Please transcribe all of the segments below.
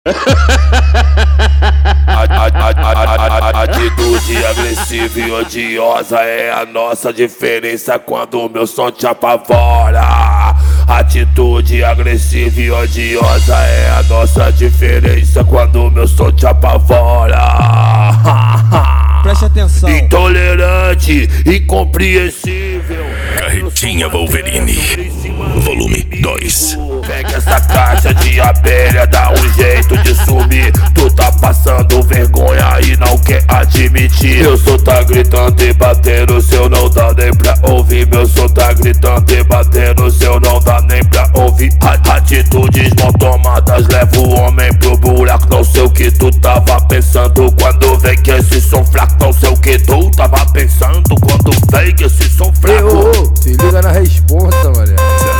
Atitude agressiva e odiosa é a nossa diferença quando o meu som te apavora. Atitude agressiva e odiosa é a nossa diferença quando o meu som te apavora. Preste atenção. Intolerante, incompreensível. Carretinha Wolverine, volume 2. Pega essa caixa de abelha, dá um jeito de sumir. Tu tá passando vergonha e não quer admitir. Meu som tá gritando e batendo, seu não dá nem pra ouvir. Meu som tá gritando e batendo, seu não dá nem pra ouvir. Atitudes mal tomadas leva o homem pro buraco. Não sei o que tu tava pensando quando vem que esse som fraco. Não sei o que tu tava pensando quando vem que esse som fraco. Se liga na responsa, mané.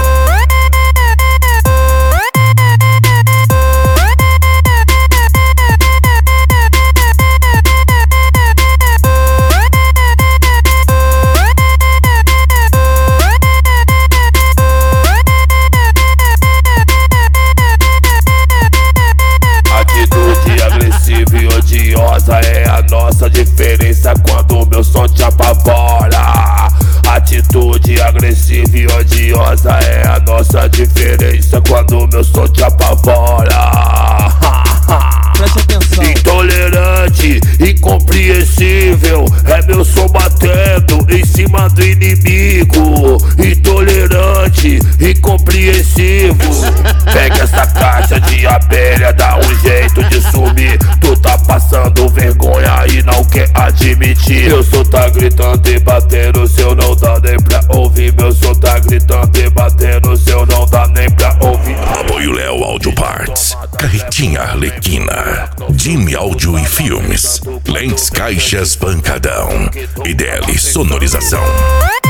Odiosa é a nossa diferença quando o meu som te apavora. Atitude agressiva e odiosa é a nossa diferença quando o meu som te apavora. Preste atenção. Intolerante, incompreensível, é meu som batendo em cima do inimigo. Intolerante, incompreensível. Pega essa caixa de abelha, dá um jeito de sumir. Tu tá passando vergonha e não quer admitir. Meu som tá gritando e batendo, seu não dá nem pra ouvir. Meu som tá gritando e batendo, seu não dá nem pra ouvir. Apoio Léo Audio Parts, Carretinha Arlequina, Jimmy Áudio e Filmes, Lentes Caixas Pancadão, IDL Sonorização.